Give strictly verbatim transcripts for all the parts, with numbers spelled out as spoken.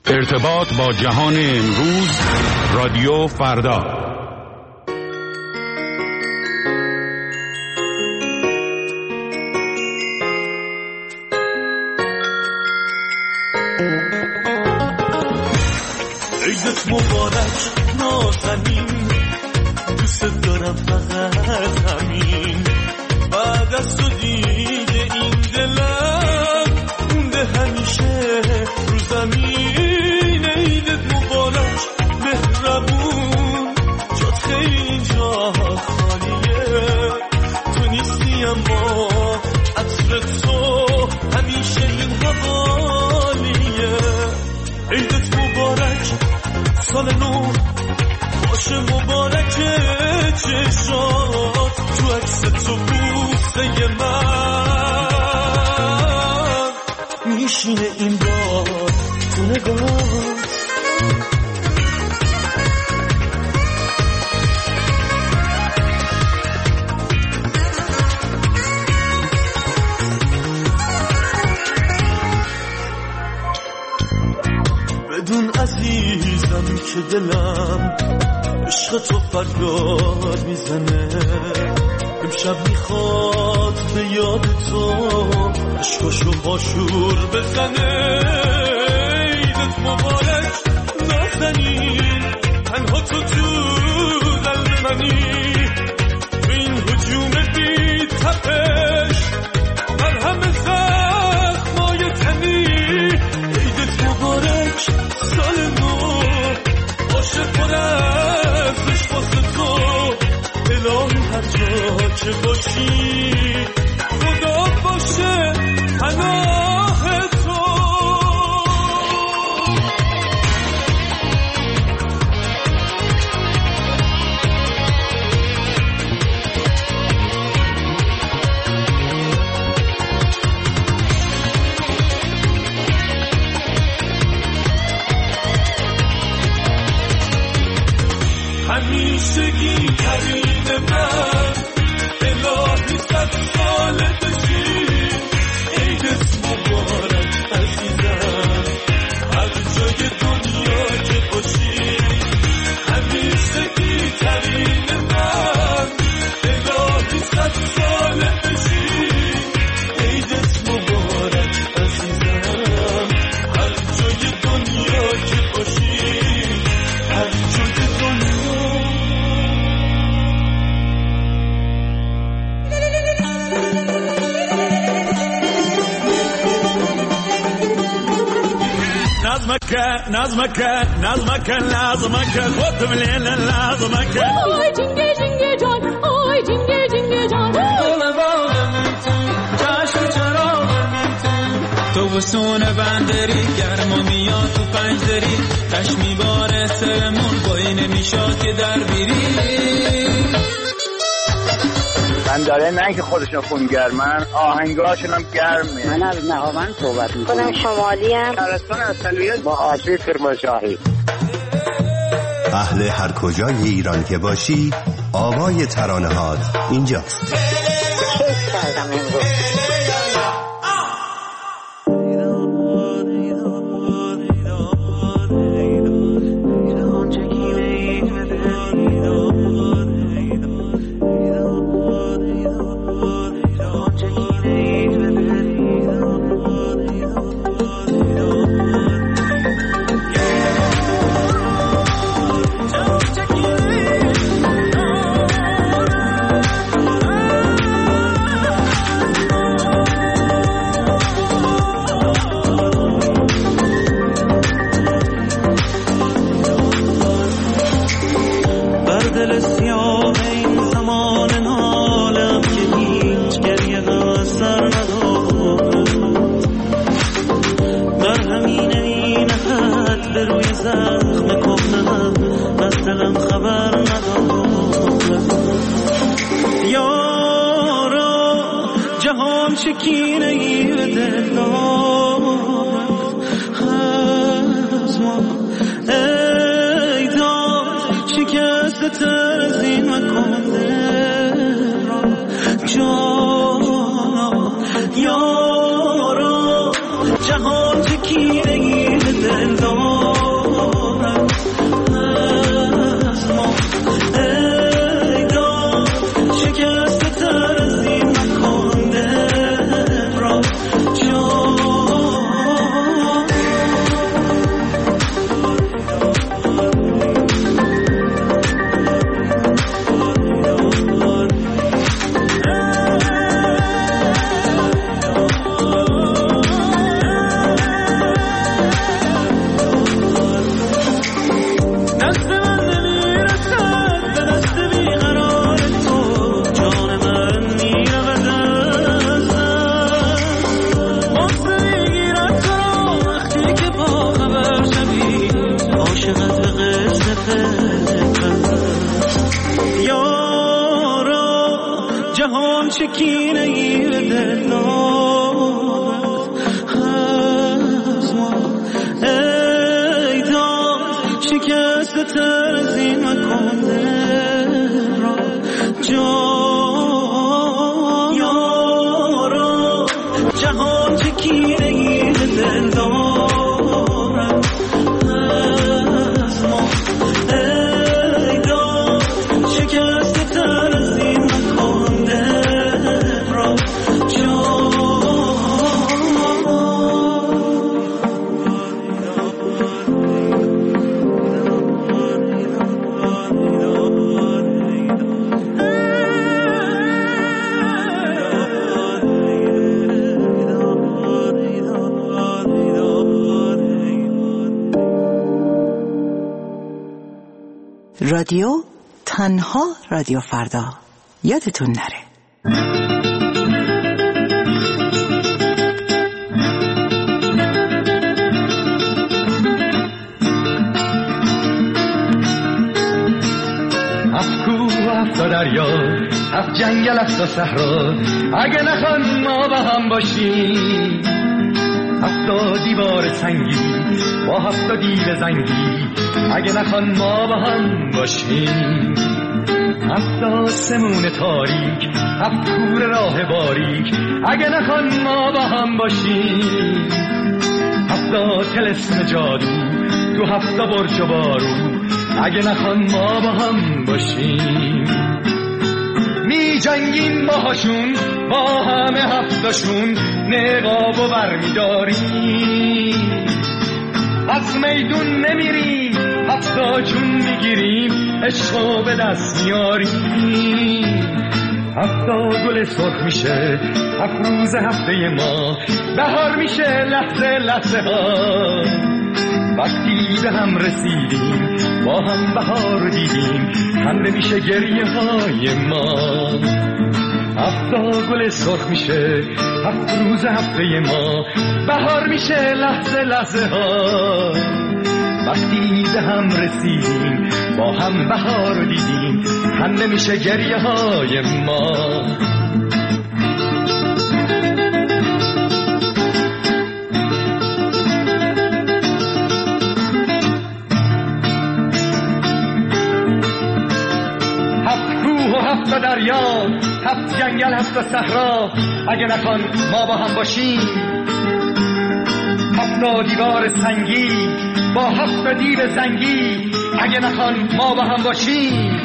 ارتباط با جهان امروز، رادیو فردا. عیدت مبارک نازنین، دوست دارم فقط همین. بعد از تو دیگه این دلم مونده همیشه رو زمین. عیدت مبارک مهربون، جات خیلی جا خالیه. تو نیستی اما عطر تو همیشه این حوالیه. عیدت مبارک، سال نو باشه مبارک چشات، تو عکس تو بوسه من میشینه این بار تو نگات. بدون عزیزم که دلم عشق تو فریاد میزنه. امشب میخواد به یاد تو عشقاشو باشور بزنه. عیدت مبارک نازنین، تنها تو تو قلب منی. تو این هجوم بی تپش مرهم زخمای تنی. عیدت مبارک، سال نو باشه پر از عشق واسه تو. الهی هر جا که باشی خدا باشه پناه تو. همیشگی ترین من، الهی صد ساله بشی. عیدت مبارک عزیزم، هر جای دنیا که باشی. همیشگی ترین من، الهی صد ساله بشی. عیدت مبارک عزیزم، هر جای دنیا که باشی. هر جای دنیا. نظمك نظمك نظمك لازمك خد بالليل لازمك. آی جنگه جنگه جان، آی جنگه جنگه جان. دل باغم تو، چشم چراغم تو. تو وسون بندری گرما میاد تو پنجدری. کش میباره سرمون بایی نمیشاد که در بیری. من داره نه که خودشون خونگرمن، آهنگاشون هم گرمه. من از نهاوند صحبت میکنم. خودم شمالی هم. شهرستان اصلیت با آشی کرمانشاهی. اهل هر کجای ایران که باشی، آوای ترانه‌هات اینجاست. کیف کردم امروز. جهان شکینه ای به دل دارد از ما. ای داد شکست تر از این مکن دل را جانا یارا. جهان شکینه ای به دل دارد شکست تزین مکنده را جان یارا جهان چکینه این دل دارم از ما ای دار شکست تزین مکنده را جان رادیو تنها رادیو فردا یادتون نره. هفت کوه و هفت دریا هفت جنگل هفت و صحرا اگه نخوان ما با هم باشیم هفت دیوار سنگی با هفت دیو زنگی اگه نخوان ما با هم باشیم هفت آسمون تاریک هفت کوره راه باریک اگه نخوان ما با هم باشیم هفت طلسم جادو تو هفت برج و بارو اگه نخوان ما با هم باشیم می جنگیم باهاشون با همه هفتاشون نقاب و برمیداریم از میدون نمیریم هفتا جون میگیریم عشقو به دست میاریم هفتا گل سرخ میشه هفت روز هفته ما بهار میشه لحظه لحظه ها وقتی به هم رسیدیم با هم بهار دیدیم خنده میشه گریه های ما هفتا گل سرخ میشه هفت روز هفته ما بهار میشه لحظه لحظه ها وقتی به هم رسیدیم با هم بهار دیدیم خنده میشه گریه های ما هفت دریا هفت جنگل هفت صحرا اگه نخوان ما با هم باشیم هفت دیوار سنگی با هفت دیو زنگی اگه نخوان ما با هم باشیم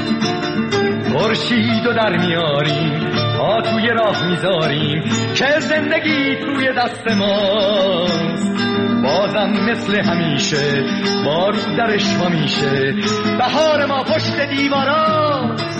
خورشیدو در میاریم تا توی راه میذاریم که زندگی توی دست ماست بازم مثل همیشه بارو درش ما میشه بهار ما پشت دیواراست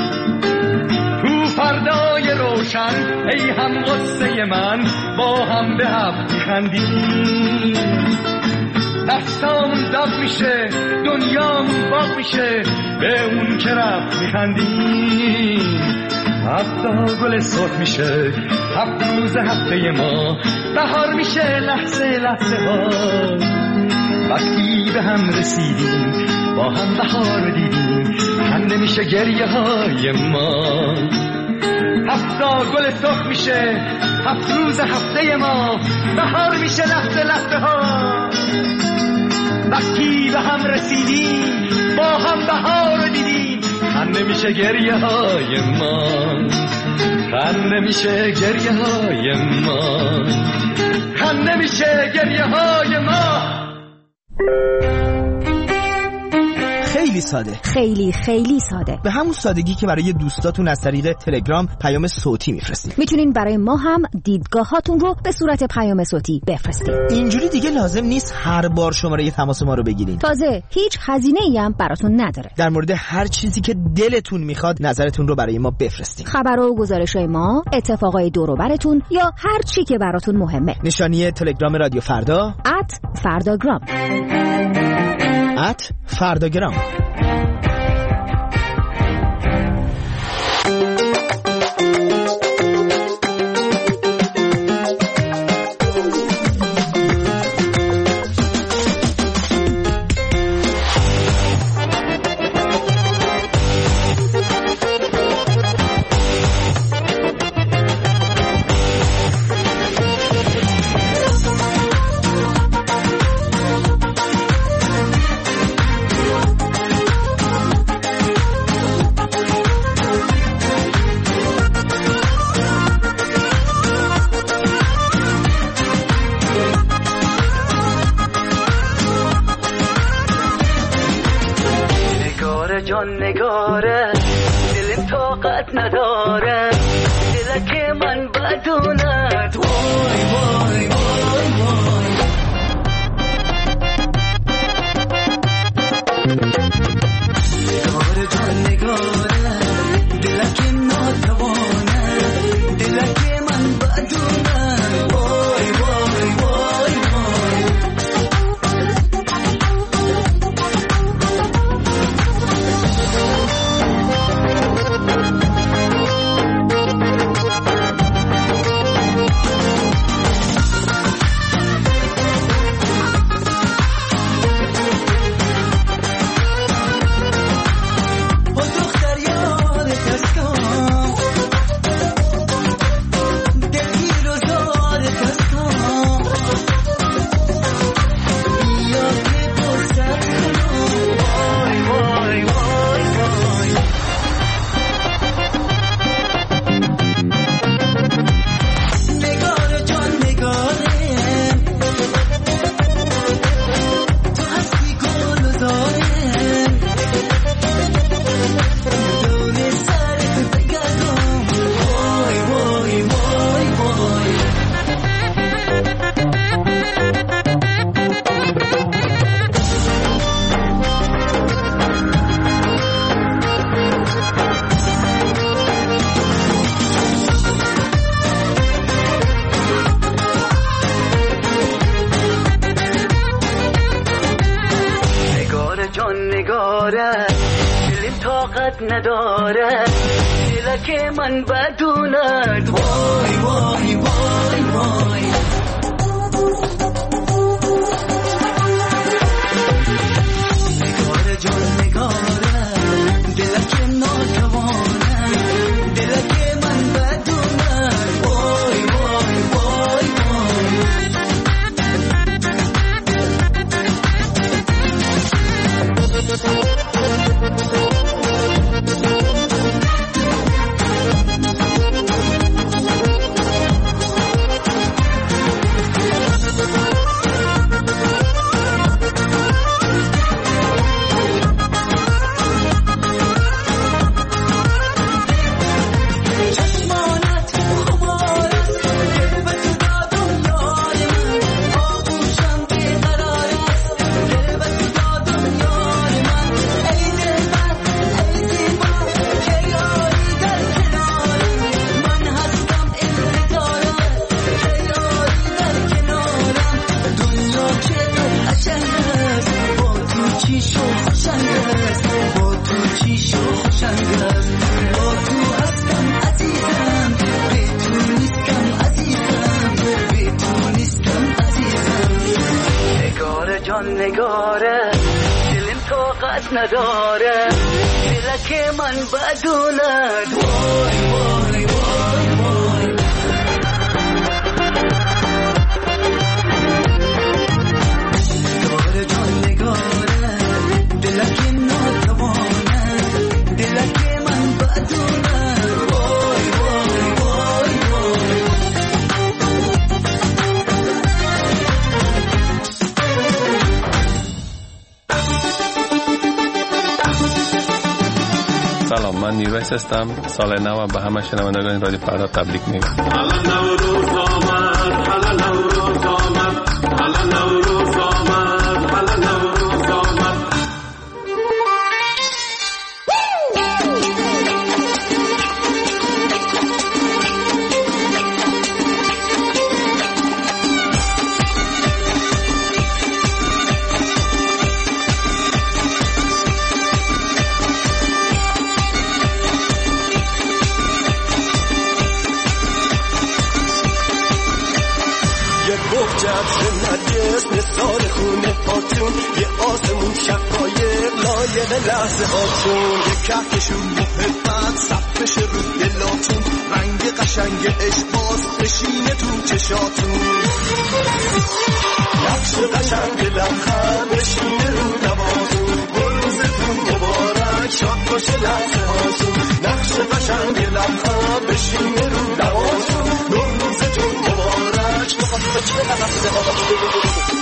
فردای روشن ای هم غصه من با هم به هم میخندیم دستامون داغ میشه دنیامون باغ میشه به اون که رفت میخندیم هفتا گل سرخ میشه هفت روز هفته ما بهار میشه لحظه لحظه ها وقتی به هم رسیدیم با هم بهار دیدیم خنده میشه گریه های ما هفتا گل سرخ میشه هفت روز هفته ما بهار میشه لحظه لحظه ها وقتی به هم رسیدیم با هم بهار دیدیم خنده میشه گریه های ما خنده میشه گریه های ما خنده میشه گریه های ما خیلی ساده خیلی خیلی ساده به همون سادگی که برای دوستاتون از طریق تلگرام پیام صوتی میفرستید میتونین برای ما هم دیدگاهاتون رو به صورت پیام صوتی بفرستید اینجوری دیگه لازم نیست هر بار شماره تماس ما رو بگیرین تازه هیچ هزینه‌ای هم براتون نداره در مورد هر چیزی که دلتون میخواد نظرتون رو برای ما بفرستید خبر و گزارش‌های ما اتفاقای دور و براتون یا هر چی که براتون مهمه نشانی تلگرام رادیو فردا ات فرداگرام ات فرداگرام جان نگاره دلم طاقت نداره دلک من بدوند وای وای وای وای نگاره جان نگاره دلک ناتوانه دلک من بدوند وای وای وای وای نداره دلک من بدوند وای وای وای وای نگاره جان نگاره دلک ناتوانه دلک من بدوند وای وای وای وای نگاره دلم طاقت نداره دلک من بدوند وای وای وای وای نگاره جان نگاره دلک ناتوانه دلک من بدوند وای وای وای وای سلام، من نیرویس هستم. سال نو به همه شنوندگان رادیو فردا تبریک میگم. مثال خونه هاتون یه آسمون شفایق لایق لحظه هاتون یه کهکشون محبت صفش رو دلاتون رنگ قشنگ عشق باز بشینه تو چشاتون نقش قشنگ لبخند بشینه رو لباتون روزتون مبارک شاد باشه لحظه هاتون نقش قشنگ لبخند بشینه رو لباتون روزتون مبارک بخواد لحظه هاتون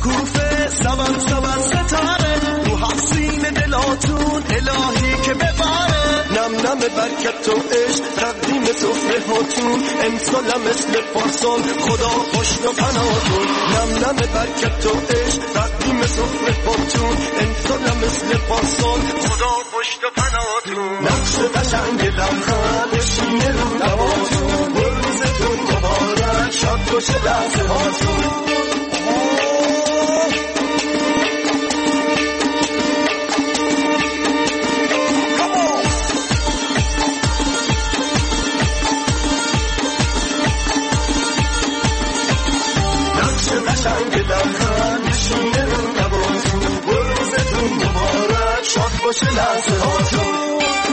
شکوفه سبن سبن ستاره رو حسین دلاتون الهی که بباره نم نم برکت تو عشق تقدیم سفره هاتون امسال مثل پارسال خدا پشت و پناهتون نم نم برکت تو عشق تقدیم سفره هاتون امسال مثل پارسال خدا پشت و پناهتون نقش قشنگ لبخند شینه رو نوازون روزتون مبارک شاد باشه لحظه هاتون قشنگ لبخند نشونه رو نوازون روزتون مبارک شاد باشه لحظه هاتون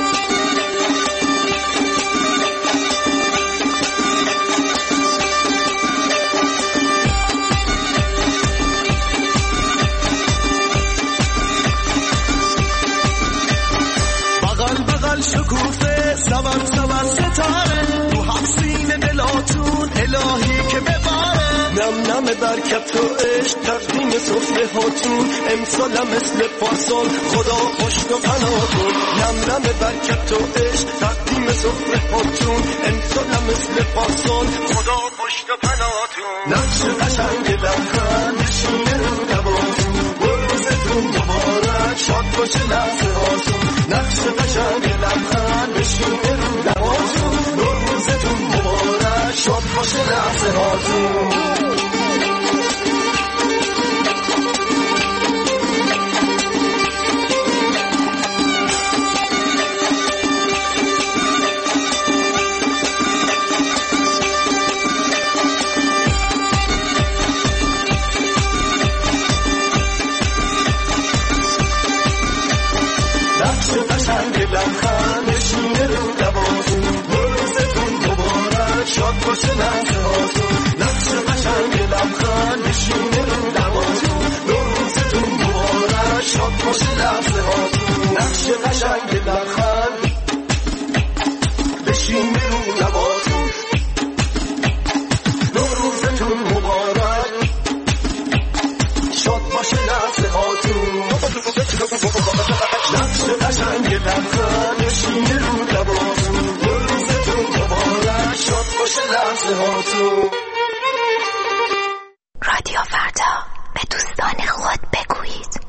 بغل بغل شکوفه سبن سبن ستاره رو حسین دلاتون الهی که بباره نم نم برکت و عشق تقدیم سفره هاتون امسال مثل پارسال خدا پشت و پناهتون نم نم برکت و عشق تقدیم سفره هاتون امسال مثل پارسال خدا پشت و پناهتون نقش قشنگ لبخند نشونه رو نوازون روزتون مبارک شاد باشه لحظه هاتون نقش قشنگ لبخند نشونه رو نوازون روزتون مبارک شاد باشه لحظه هاتون لبخند نشونه رو نوازون روزتون مبارک شاد باشه لحظه هاتون نقش قشنگ لبخند نشونه رو نوازون روزتون مبارک شاد باشه لحظه هاتون نقش قشنگ لبخند نشونه رو نوازون روزتون مبارک شاد باشه لحظه هاتون نقش قشنگ لبخند نشینه رو لباتون روزتون مبارک شاد باشه لحظه هاتون رادیو فردا به دوستان خود بگویید.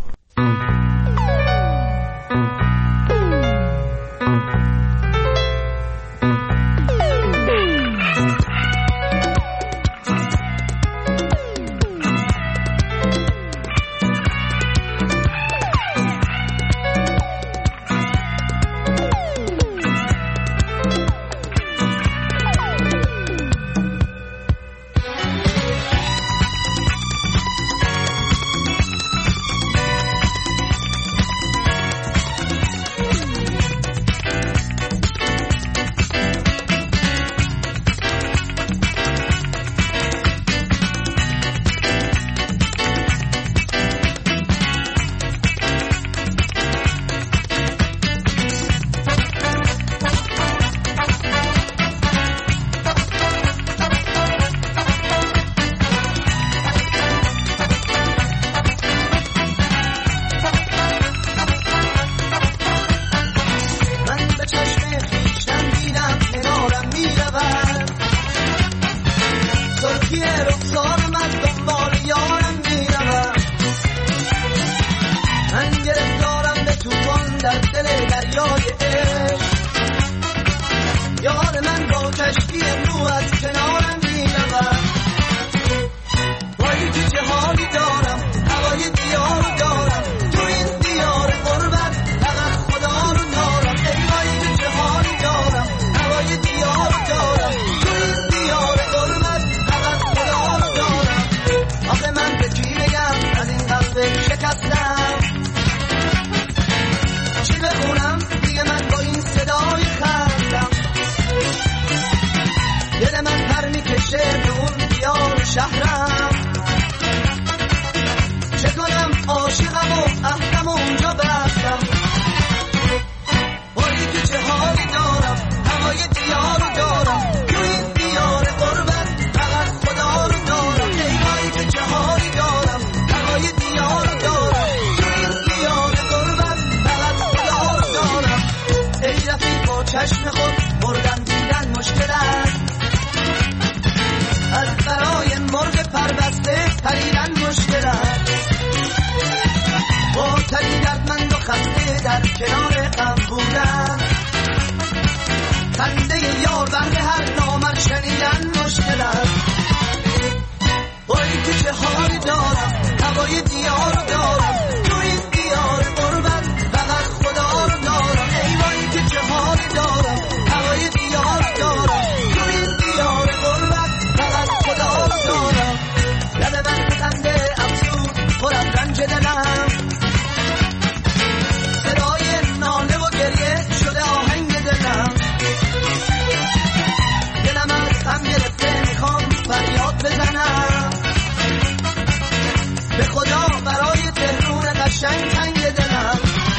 قشنگ تنگ دلم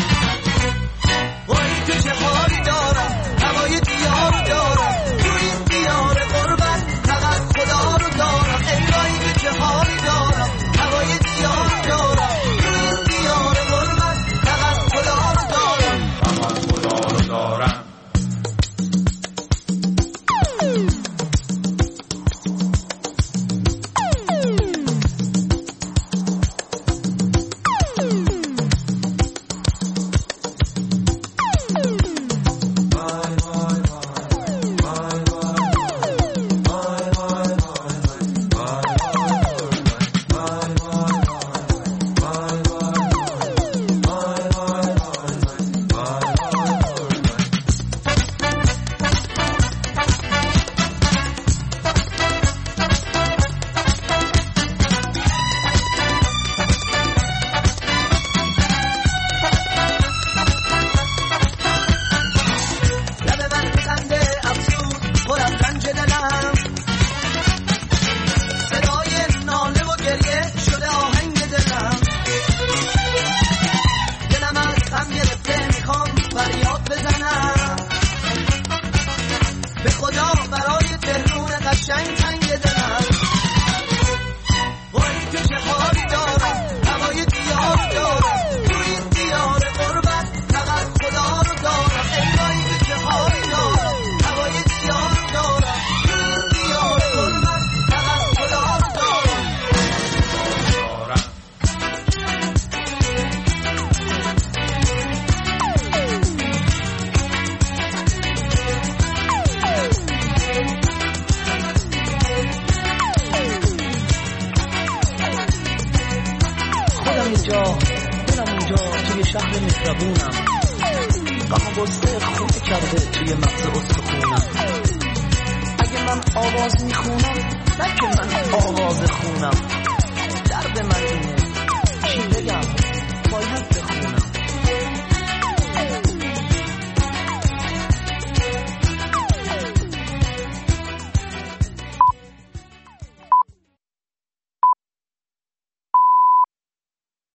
وای تو چه حالی دارم هوای دیار دارم تو این دیار غربت فقط خدا رو دارم ای وای تو چه حالی دارم هوای دیار دارم تو این دیار غربت فقط خدا رو دارم فقط خدا رو دارم آواز میخونم نه که من آواز خونم درد من